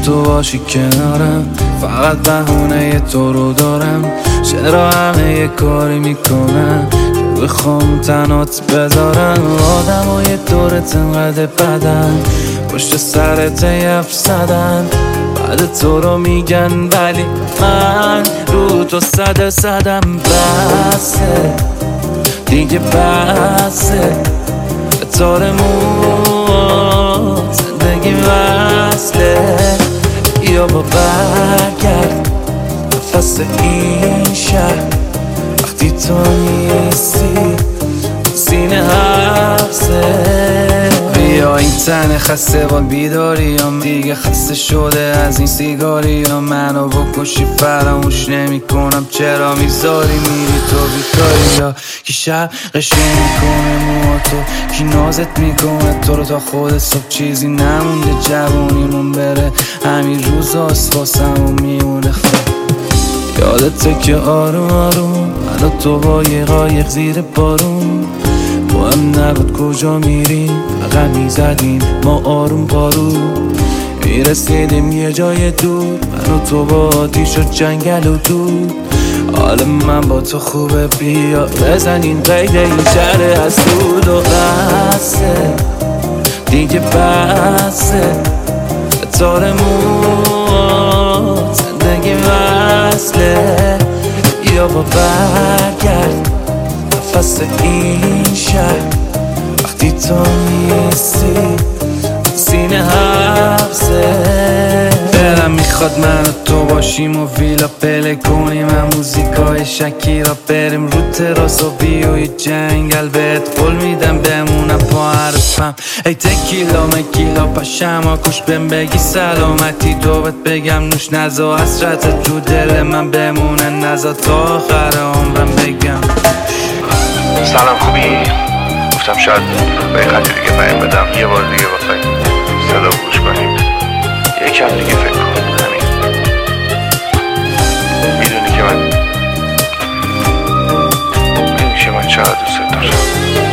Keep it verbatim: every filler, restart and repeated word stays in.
تو باشی کنارم، فقط بهونه تو رو دارم. چرا همه یه کاری میکنن که بخوام تنات بذارن؟ آدم های دورت انقدر بدن، پشت سرت یف زدن، بعد تو رو میگن ولی من رو تو صد صدم. بسه دیگه بسه، تار موت زندگی وصله. یا با برگرد نفس این شهر، وقتی تو نیستی سینه حبسه. بیا این تن خسته با بیداریم، دیگه خسته شده از این سیگاریم. منو بکشی فراموش نمی کنم، چرا میذاری میری تو بیکاری؟ یا کی شب قشنگ میکنه موها تو، کی نازت میکنه تو رو تا خود صبح چیزی نمونده جوونیمون بره. همین روزاست واسمون میمونه خب. یادته که آروم آروم من و تو با یه قایق زیر بارون، با هم نبود کجا میریم فقط میزدیم ما آروم پارو. میرسیدیم یه جای دور، من و تو با آتیش و جنگل و دود. حال من با تو خوبه، بیا بزنین قید این شهر از دود. و بسه دیگه بسه، تار موت زندگی وصله. یا با برگرد نفس این شهر، وقتی تو نیستی سینه حبسه. دلم میخواد من و تو باشیم و ویلا پله کنیم، هم موزیکای شکیرا بریم رو تراس و بیوی جنگل. بهت قول میدم بمونم پا حرفم، ای تکیلا مکیلا پاشم کش بهم بگی سلامتی. تو بهت بگم نوش نزا حسرتت رو دل من بمونه، نزا تا آخر عمرم بگم. سلام خوبی؟ گفتم شاید به این خطی دیگه پیام بدم، یه بار دیگه بخوای صدا گوش کنیم، یکم دیگه فکر کن. همین میدونی که من میدونی که من چقدر دوست دارم.